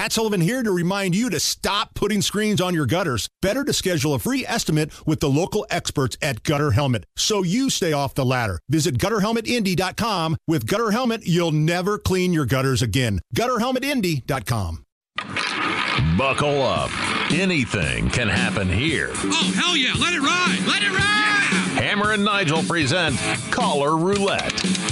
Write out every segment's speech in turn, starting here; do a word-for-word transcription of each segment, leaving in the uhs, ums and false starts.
Matt Sullivan here to remind you to stop putting screens on your gutters. Better to schedule a free estimate with the local experts at Gutter Helmet so you stay off the ladder. Visit gutter helmet indy dot com. With Gutter Helmet, you'll never clean your gutters again. gutter helmet indy dot com. Buckle up. Anything can happen here. Oh, hell yeah. Let it ride. Let it ride. Yeah. Hammer and Nigel present Caller Roulette.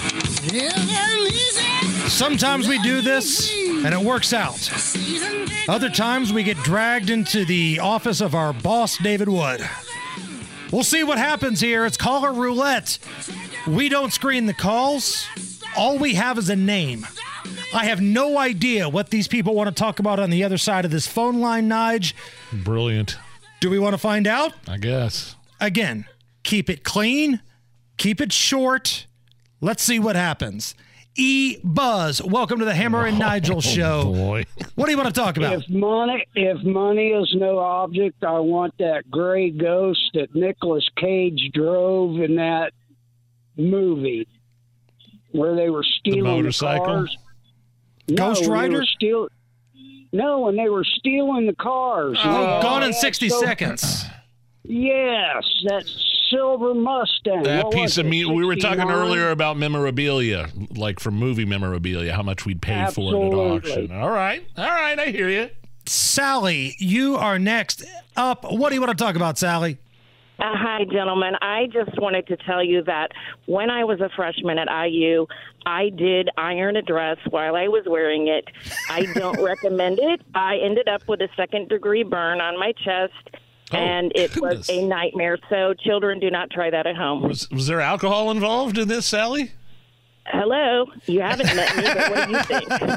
Sometimes we do this, and it works out. Other times we get dragged into the office of our boss, David Wood. We'll see what happens here. It's Caller Roulette. We don't screen the calls. All we have is a name. I have no idea what these people want to talk about on the other side of this phone line, Nige. Brilliant. Do we want to find out? I guess. Again, keep it clean. Keep it short. Let's see what happens. E. Buzz, welcome to the Hammer and Nigel show. Oh, boy. What do you want to talk about? If money, if money is no object, I want that gray ghost that Nicolas Cage drove in that movie where they were stealing The the motorcycle? cars. Ghost no, Rider? They were steal- no, when they were stealing the cars. Oh, They Gone in had sixty so- seconds. Yes, that silver Mustang. That What piece was of it, meat. We were talking sixty-nine? earlier about memorabilia, like from movie memorabilia, how much we'd pay for it at Absolutely. auction. All right. All right. I hear you. Sally, you are next up. What do you want to talk about, Sally? Uh, hi, gentlemen. I just wanted to tell you that when I was a freshman at I U, I did iron a dress while I was wearing it. I don't recommend it. I ended up with a second-degree burn on my chest, Oh, and it goodness. was a nightmare. So children, do not try that at home. Was, was there alcohol involved in this, Sally? Hello. You haven't met me, but what do you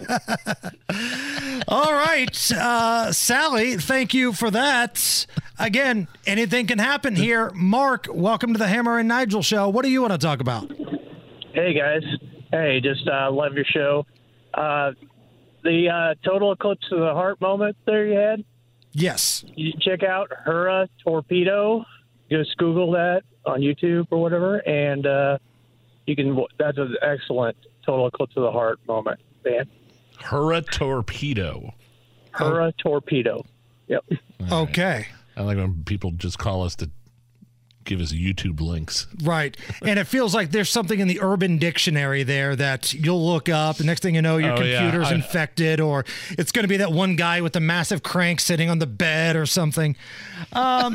think? All right, uh, Sally, thank you for that. Again, anything can happen here. Mark, welcome to the Hammer and Nigel show. What do you want to talk about? Hey, guys. Hey, just uh, love your show. Uh, the uh, total eclipse of the heart moment there you had, Yes. you check out Hura Torpedo. Just Google that on YouTube or whatever, and uh, you can. That's an excellent total eclipse of the heart moment, man. Hura Torpedo. Hura Torpedo. Yep. Okay. I like when people just call us to give us YouTube links. Right. And it feels like there's something in the Urban Dictionary there that you'll look up. The next thing you know, your Oh, yeah. computer's I- infected, or it's going to be that one guy with the massive crank sitting on the bed or something. Um,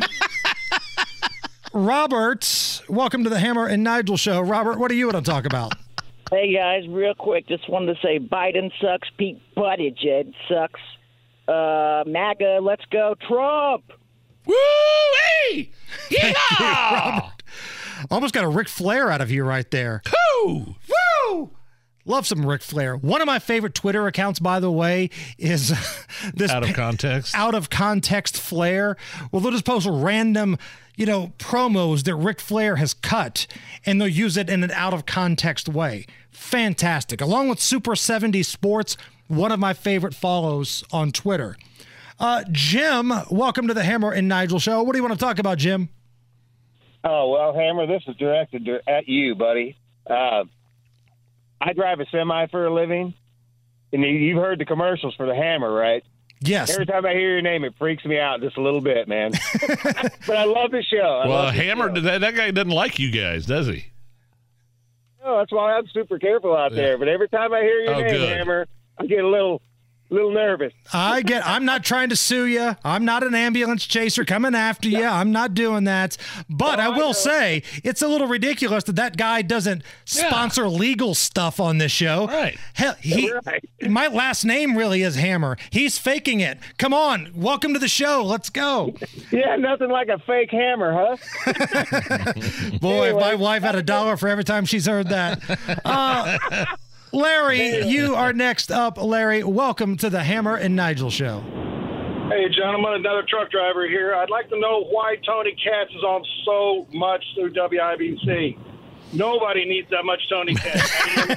Robert, welcome to the Hammer and Nigel show. Robert, what do you want to talk about? Hey, guys, real quick, just wanted to say Biden sucks, Pete Buttigieg sucks, uh, MAGA, let's go, Trump. Woo-wee! Thank you, Yeah! Robert. Almost got a Ric Flair out of you right there. Woo! Woo! Love some Ric Flair. One of my favorite Twitter accounts, by the way, is this Out of pa- context. out of context Flair. Well, they'll just post random, you know, promos that Ric Flair has cut, and they'll use it in an out of context way. Fantastic. Along with Super seventies Sports, one of my favorite follows on Twitter. Uh, Jim, welcome to the Hammer and Nigel show. What do you want to talk about, Jim? Oh, well, Hammer, this is directed at you, buddy. Uh, I drive a semi for a living, and you- you've heard the commercials for the Hammer, right? Yes. Every time I hear your name, it freaks me out just a little bit, man. But I love the show. I Well, love the Hammer, show. that, that guy doesn't like you guys, does he? No, that's why I'm super careful out there. But every time I hear your Oh, name, good. Hammer, I get a little, little nervous. I get, I'm not trying to sue you. I'm not an ambulance chaser coming after you. I'm not doing that. But I will say it's a little ridiculous that that guy doesn't sponsor legal stuff on this show. Right. Hell, he, Right. my last name really is Hammer. He's faking it. Come on. Welcome to the show. Let's go. Yeah, nothing like a fake hammer, huh? Boy, if my wife had a dollar for every time she's heard that. Uh, Larry, you are next up. Larry, welcome to the Hammer and Nigel show. Hey, gentlemen, another truck driver here. I'd like to know why Tony Katz is on so much through W I B C. Nobody needs that much Tony Katz.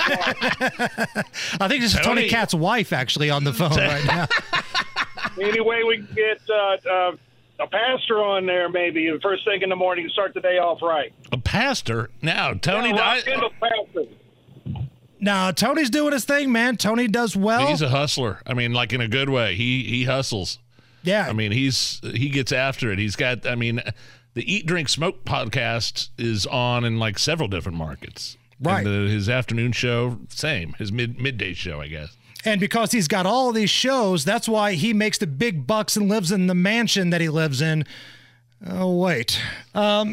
I think this is Tony, Tony. Katz's wife actually on the phone right now. Any way we can get uh, uh, a pastor on there, maybe, the first thing in the morning to start the day off right. A pastor? Now, Tony, Yeah, I, Rock Kendall pastor. No, Tony's doing his thing, man. Tony does well. He's a hustler. I mean, like in a good way. He he hustles. Yeah. I mean, he's he gets after it. He's got, I mean, the Eat, Drink, Smoke podcast is on in like several different markets. Right. And the, his afternoon show, same. His mid midday show, I guess. And because he's got all of these shows, that's why he makes the big bucks and lives in the mansion that he lives in. Oh, wait. Um,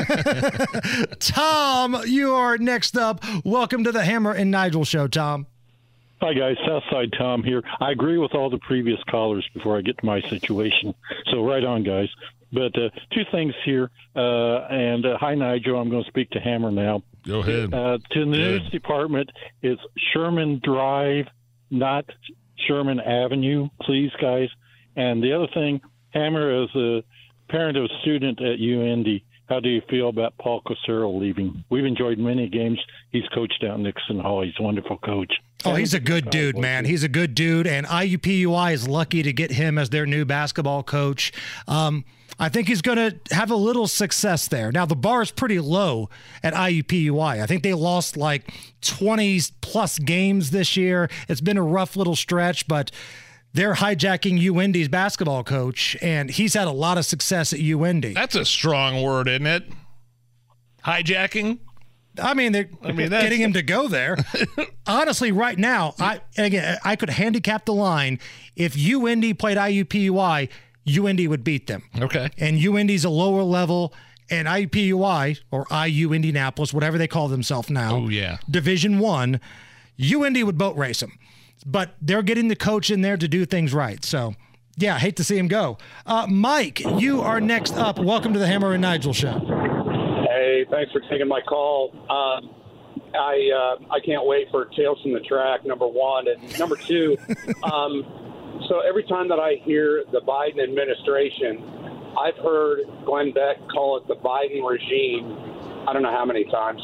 Tom, you are next up. Welcome to the Hammer and Nigel show, Tom. Hi, guys. Southside Tom here. I agree with all the previous callers before I get to my situation. So right on, guys. But uh, two things here. Uh, and uh, hi, Nigel. I'm going to speak to Hammer now. Go ahead. Uh, to the news department, it's Sherman Drive, not Sherman Avenue, please, guys. And the other thing, Hammer, as a parent of a student at U N D, how do you feel about Paul Cosero leaving? We've enjoyed many games. He's coached out Nixon Hall. He's a wonderful coach. Oh, he's a good dude, man. He's a good dude, and I U P U I is lucky to get him as their new basketball coach. Um, I think he's going to have a little success there. Now, the bar is pretty low at I U P U I. I think they lost like twenty-plus games this year. It's been a rough little stretch, but they're hijacking U N D's basketball coach, and he's had a lot of success at U N D. That's a strong word, isn't it? Hijacking? I mean, they're I mean, getting him to go there. Honestly, right now, I and again, I could handicap the line. If U N D played I U P U I, U N D would beat them. Okay. And U N D's a lower level, and I U P U I, or I U Indianapolis, whatever they call themselves now, Oh, yeah. Division One, U N D would boat race them. But they're getting the coach in there to do things right. So, yeah, hate to see him go. Uh, Mike, you are next up. Welcome to the Hammer and Nigel show. Hey, thanks for taking my call. Um, I uh, I can't wait for Tales from the Track, number one. And number two, um, so every time that I hear the Biden administration, I've heard Glenn Beck call it the Biden regime I don't know how many times.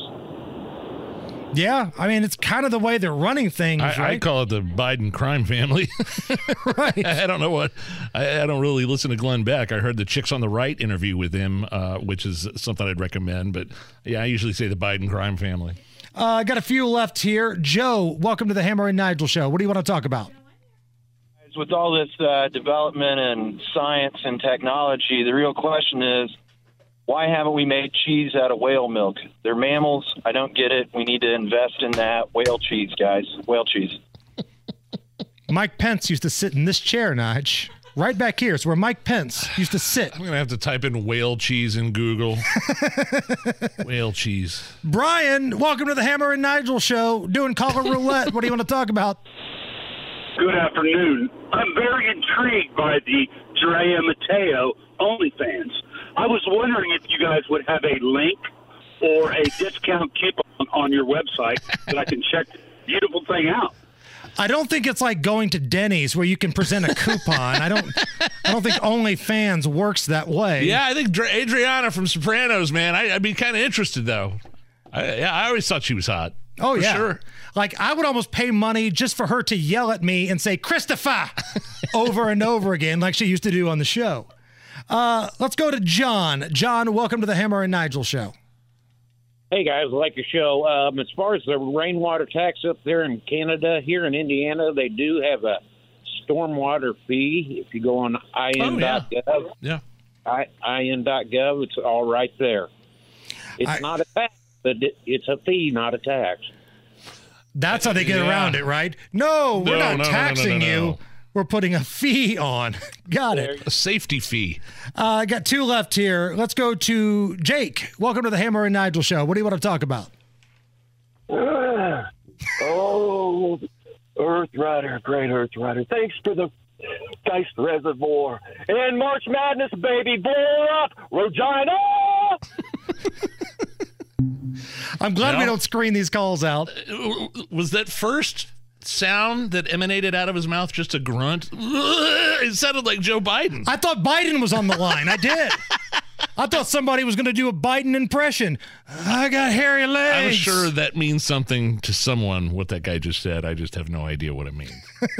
Yeah, I mean, it's kind of the way they're running things, I, right? I call it the Biden crime family. Right. I don't know what. I, I don't really listen to Glenn Beck. I heard the Chicks on the Right interview with him, uh, which is something I'd recommend. But yeah, I usually say the Biden crime family. Uh, I got a few left here. Joe, welcome to the Hammer and Nigel show. What do you want to talk about? With all this uh, development and science and technology, the real question is, why haven't we made cheese out of whale milk? They're mammals. I don't get it. We need to invest in that. Whale cheese, guys. Whale cheese. Mike Pence used to sit in this chair, Nige. Right back here. It's where Mike Pence used to sit. I'm going to have to type in whale cheese in Google. Whale cheese. Brian, welcome to the Hammer and Nigel show. Doing caller roulette. What do you want to talk about? Good afternoon. I'm very intrigued by the Drea Mateo OnlyFans. I was wondering if you guys would have a link or a discount coupon on your website that I can check the beautiful thing out. I don't think it's like going to Denny's where you can present a coupon. I don't I don't think OnlyFans works that way. Yeah, I think Dr- Adriana from Sopranos, man. I, I'd be kind of interested, though. I, yeah, I always thought she was hot. Oh, for yeah. Sure. Like, I would almost pay money just for her to yell at me and say, Christopher, over and over again, like she used to do on the show. Uh, let's go to John. John, welcome to the Hammer and Nigel show. Hey, guys, I like your show. Um, as far as the rainwater tax up there in Canada, here in Indiana, they do have a stormwater fee. If you go on I N dot gov, Oh, yeah. I, I N dot gov, it's all right there. It's I, not a tax, but it, it's a fee, not a tax. That's how they get Yeah. around it, right? No, we're No, not no, no, no, taxing no, no, you. no. We're putting a fee on. Got it. A safety fee. Uh, I got two left here. Let's go to Jake. Welcome to the Hammer and Nigel show. What do you want to talk about? Uh, oh, Earth Rider, great Earth Rider. Thanks for the Geist Reservoir. And March Madness, baby. Blow up, Regina! I'm glad No. we don't screen these calls out. Was that first sound that emanated out of his mouth just a grunt? It sounded like Joe Biden. I thought Biden was on the line. I did. I thought somebody was going to do a Biden impression. I got hairy legs. I'm sure that means something to someone, what that guy just said. I just have no idea what it means.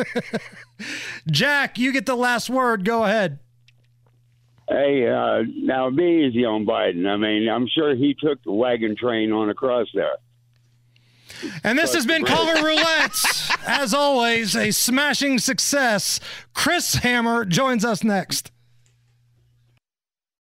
Jack, you get the last word. Go ahead. Hey, uh, now be easy on Biden. I mean, I'm sure he took the wagon train on across there. And this has been Caller Roulette. As always, a smashing success. Chris Hammer joins us next.